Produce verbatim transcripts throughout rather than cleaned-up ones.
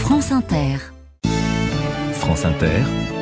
France Inter. France Inter,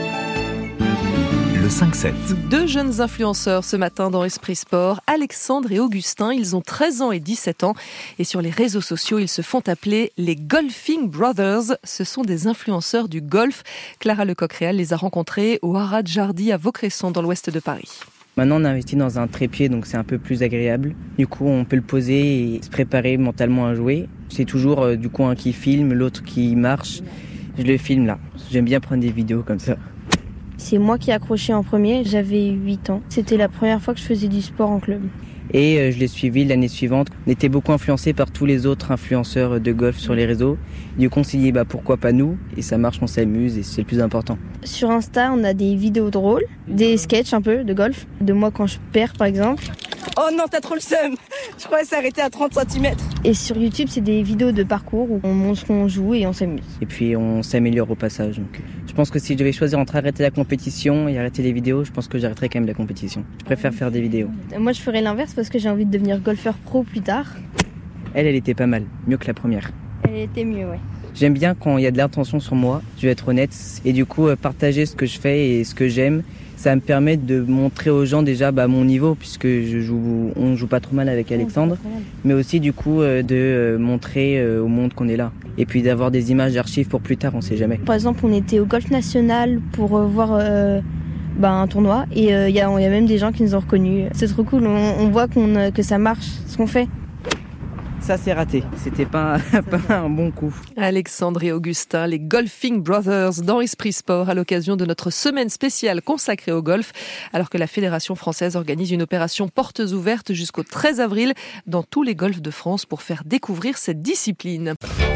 le cinq sept. Deux jeunes influenceurs ce matin dans Esprit Sport, Alexandre et Augustin. Ils ont treize ans et dix-sept ans. Et sur les réseaux sociaux, ils se font appeler les Golfing Brothers. Ce sont des influenceurs du golf. Clara Lecoq-Réal les a rencontrés au Haras de Jardy à Vaucresson, dans l'ouest de Paris. Maintenant, on a investi dans un trépied, donc c'est un peu plus agréable. Du coup, on peut le poser et se préparer mentalement à jouer. C'est toujours euh, du coup un qui filme, l'autre qui marche. Je le filme là. J'aime bien prendre des vidéos comme ça. C'est moi qui ai accroché en premier, j'avais huit ans. C'était la première fois que je faisais du sport en club. Et euh, je l'ai suivi l'année suivante. On était beaucoup influencés par tous les autres influenceurs de golf sur les réseaux. Du coup, on s'est dit bah, pourquoi pas nous. Et ça marche, on s'amuse et c'est le plus important. Sur Insta, on a des vidéos drôles, des sketchs un peu de golf. De moi quand je perds par exemple. Oh non, t'as trop le seum. Je croyais s'arrêter à trente centimètres. Et sur YouTube, c'est des vidéos de parcours où on montre ce qu'on joue et on s'amuse. Et puis on s'améliore au passage. Donc, je pense que si je devais choisir entre arrêter la compétition et arrêter les vidéos, je pense que j'arrêterais quand même la compétition. Je préfère faire des vidéos. Moi, je ferais l'inverse parce que j'ai envie de devenir golfeur pro plus tard. Elle, elle était pas mal, mieux que la première. Elle était mieux, ouais. J'aime bien quand il y a de l'intention sur moi, je vais être honnête. Et du coup, partager ce que je fais et ce que j'aime, ça me permet de montrer aux gens déjà bah, mon niveau, puisque je joue, on joue pas trop mal avec Alexandre, mais aussi du coup de montrer au monde qu'on est là. Et puis d'avoir des images d'archives pour plus tard, on sait jamais. Par exemple, on était au Golf National pour voir euh, bah, un tournoi, et il euh, y, y a même des gens qui nous ont reconnus. C'est trop cool, on, on voit qu'on, que ça marche, ce qu'on fait. Ça, c'est raté. C'était pas, pas un bon coup. Alexandre et Augustin, les Golfing Brothers, dans Esprit Sport, à l'occasion de notre semaine spéciale consacrée au golf, alors que la Fédération française organise une opération portes ouvertes jusqu'au treize avril dans tous les golfs de France pour faire découvrir cette discipline.